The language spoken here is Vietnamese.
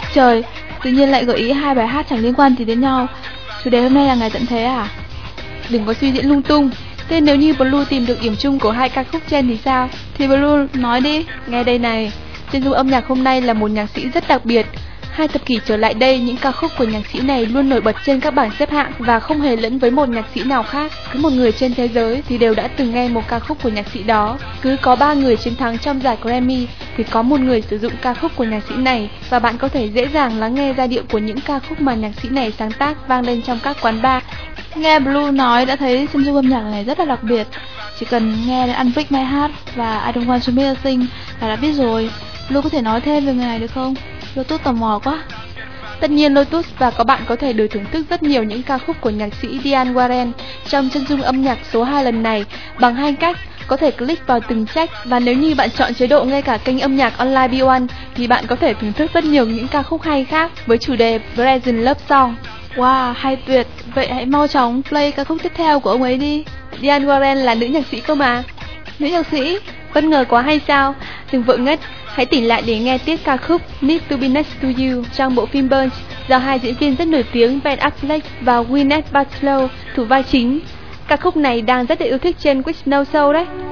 Trời, tự nhiên lại gợi ý hai bài hát chẳng liên quan gì đến nhau. Chủ đề hôm nay là ngày tận thế à? Đừng có suy diễn lung tung. Thế nếu như Blue tìm được điểm chung của hai ca khúc trên thì sao? Thì Blue nói đi. Nghe đây này, chân dung âm nhạc hôm nay là một nhạc sĩ rất đặc biệt. 2 thập kỷ trở lại đây, những ca khúc của nhạc sĩ này luôn nổi bật trên các bảng xếp hạng và không hề lẫn với một nhạc sĩ nào khác. Cứ một người trên thế giới thì đều đã từng nghe một ca khúc của nhạc sĩ đó. Cứ có 3 người chiến thắng trong giải Grammy thì có một người sử dụng ca khúc của nhạc sĩ này, và bạn có thể dễ dàng lắng nghe giai điệu của những ca khúc mà nhạc sĩ này sáng tác vang lên trong các quán bar. Nghe Blue nói đã thấy chân dung âm nhạc này rất là đặc biệt. Chỉ cần nghe đến Unbreak My Heart và I Don't Want to Miss a Thing là đã biết rồi. Blue có thể nói thêm về người này được không? Lotus tò mò quá. Tất nhiên Lotus và các bạn có thể được thưởng thức rất nhiều những ca khúc của nhạc sĩ Diane Warren trong chân dung âm nhạc số 2 lần này bằng 2 cách. Có thể click vào từng track, và nếu như bạn chọn chế độ nghe cả kênh âm nhạc online B1 thì bạn có thể thưởng thức rất nhiều những ca khúc hay khác với chủ đề Present Love Song. Wow, hay tuyệt. Vậy hãy mau chóng play ca khúc tiếp theo của ông ấy đi. Diane Warren là nữ nhạc sĩ cơ mà. Nữ nhạc sĩ? Bất ngờ quá hay sao? Đừng vội ngất, hãy tỉnh lại để nghe tiếp ca khúc Need to Be Next to You trong bộ phim Burns do 2 diễn viên rất nổi tiếng Ben Affleck và Gwyneth Paltrow thủ vai chính. Ca khúc này đang rất được yêu thích trên Quiz Know Show đấy.